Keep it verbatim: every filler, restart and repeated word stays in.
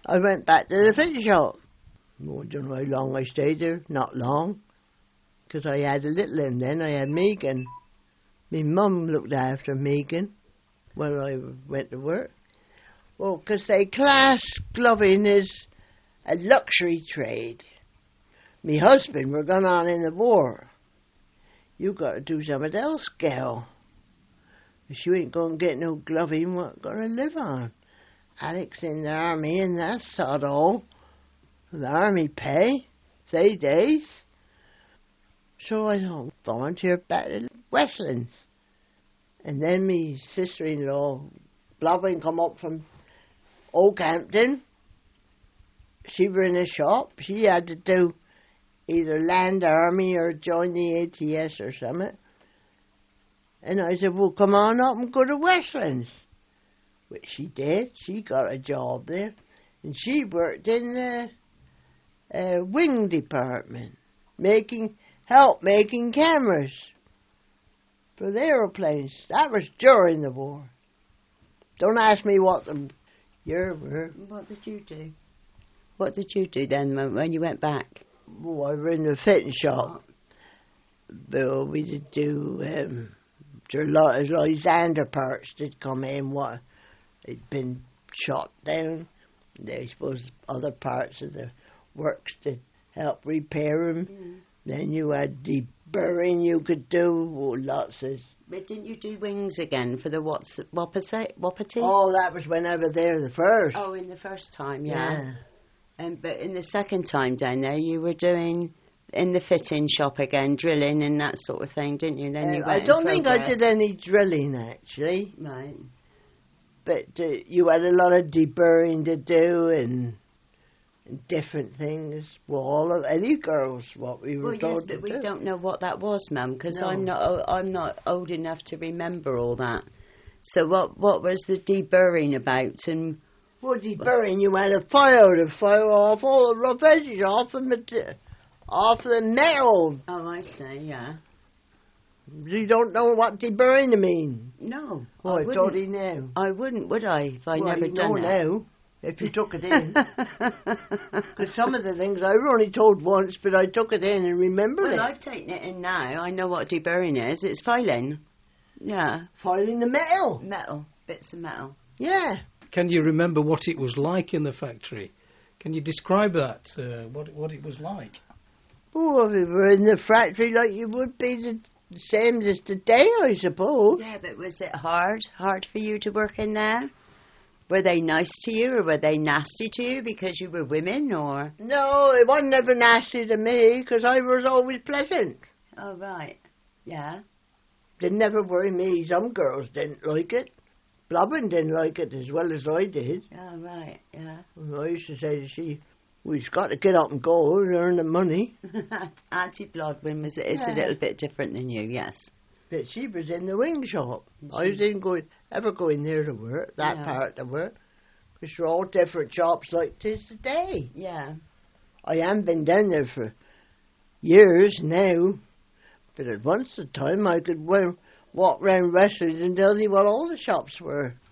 I went back to the fitting shop. Oh, I don't know how long I stayed there. Not long. Because I had a little in then. I had Megan. My mum looked after Megan when I went to work. Well, because they class gloving as a luxury trade. Me husband were gone on in the war. You got to do something else, gal. If you ain't going to get no gloving, what going to live on? Alex in the army, and that's sod all. The army pay, three days. So I thought, volunteer back to Westlands. And then me sister-in-law, blubbering, come up from Oakhampton. She were in a shop. She had to do either land army or join the A T S or something. And I said, well, come on up and go to Westlands. Which she did. She got a job there. And she worked in the uh, wing department, making help making cameras for the aeroplanes. That was during the war. Don't ask me what the year were. What did you do? What did you do then when, when you went back? Well, I was in the fitting shop. But we did do, um, there were a lot of Lysander parts that come in, what had been shot down. I suppose other parts of the works to help repair them. Mm. Then you had deburring you could do, well, lots of... But didn't you do wings again for the what's, Wapiti? Wapiti? Oh, that was when I was there the first. Oh, in the first time, yeah. Yeah. Um, but in the second time down there, you were doing in the fitting shop again, drilling and that sort of thing, didn't you? Then uh, you went I don't in think I did any drilling, actually. Right. But uh, you had a lot of deburring to do and, and different things. Well, all of any girls, what we were well, told yes, to but we do. don't know what that was, Mum, because No. I'm not I'm not old enough to remember all that. So what what was the deburring about? And well, deburring, you had a file to file off all the rough edges off the mat- off the metal. Oh, I see. Yeah. You don't know what deburring mean? No. Well, I, I thought he knew. I wouldn't, would I, if I well, never you done know it? now, if you took it in. Because some of the things I were only told once, but I took it in and remembered well, it. Well, I've taken it in now. I know what deburring is. It's filing. Yeah. Filing the metal. Metal. Bits of metal. Yeah. Can you remember what it was like in the factory? Can you describe that, uh, what, what it was like? Oh, we were in the factory like you would be the same as today, I suppose. Yeah, but was it hard? Hard for you to work in there? Were they nice to you or were they nasty to you because you were women or? No, it wasn't ever nasty to me because I was always pleasant. Oh, right. Yeah. They never worry me. Some girls didn't like it. Blobbin didn't like it as well as I did. Oh, right, yeah. I used to say to she, we've got to get up and go and earn the money. Auntie Blodwin was is Yeah. a little bit different than you, yes. But she was in the wing shop. I didn't go ever go in there to work, that No. part of work. Because they're all different shops like this today. Yeah. I haven't been down there for years now. But at once the time I could w- walk round Westlands and tell you what all the shops were.